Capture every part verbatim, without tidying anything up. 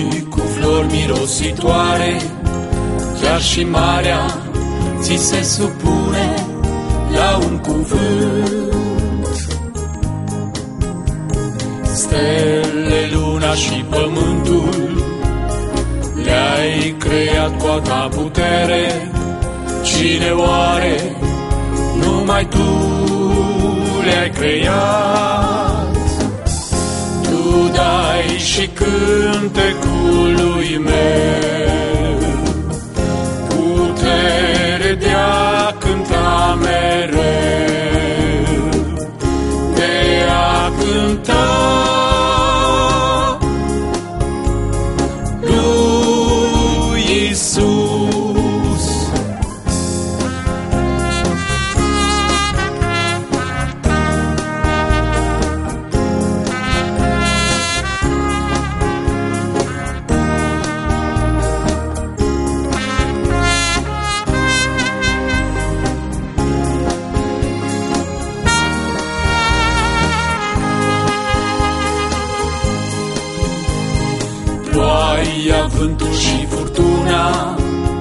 și cu flori mirositoare, chiar și marea ți se supune la un cuvânt. Stele, luna și pământul le-ai creat cu a ta putere. Cine oare numai tu le-ai creat? Tu dai și cântecului meu putere de a cânta mereu, de a cânta lui Iisus. Ploaia, vântul și furtuna,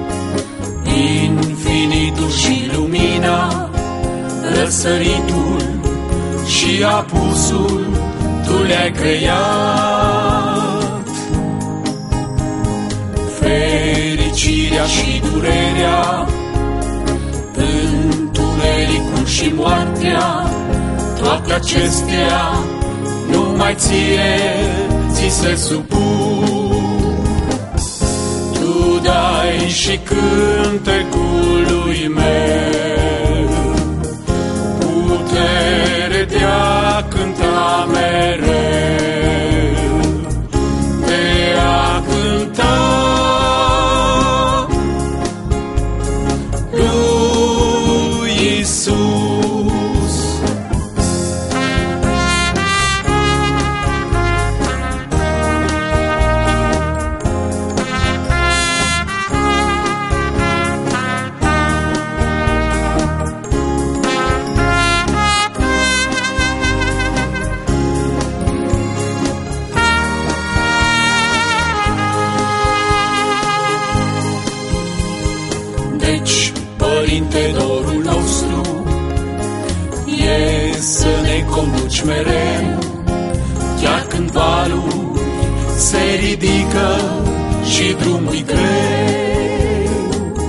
infinitul și lumina, răsăritul și apusul, tu le-ai creat. Fericirea și durerea, întunericul și moartea, toate acestea numai ție ți se supun. Tu dai și cântecului meu putere de a cânta mereu, de a cânta lui Iisus. Deci, Părinte, dorul nostru e să ne conduci mereu, chiar când valul se ridică și drumul-i greu.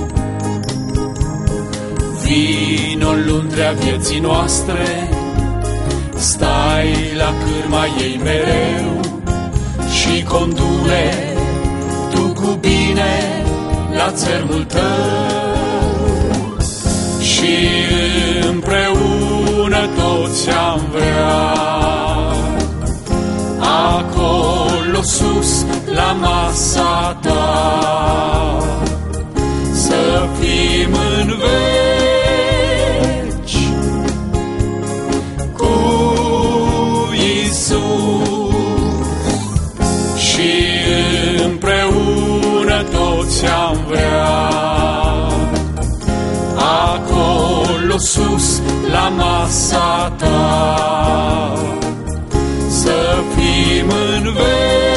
Vino-n luntrea vieții noastre, stai la cârma ei mereu și condu-ne tu cu bine la țărmul tău. Și împreună toți am vrea acolo sus la masa ta să fim în veci cu Iisus. Și împreună toți am vrea acolo sus la masa ta să fim în veci.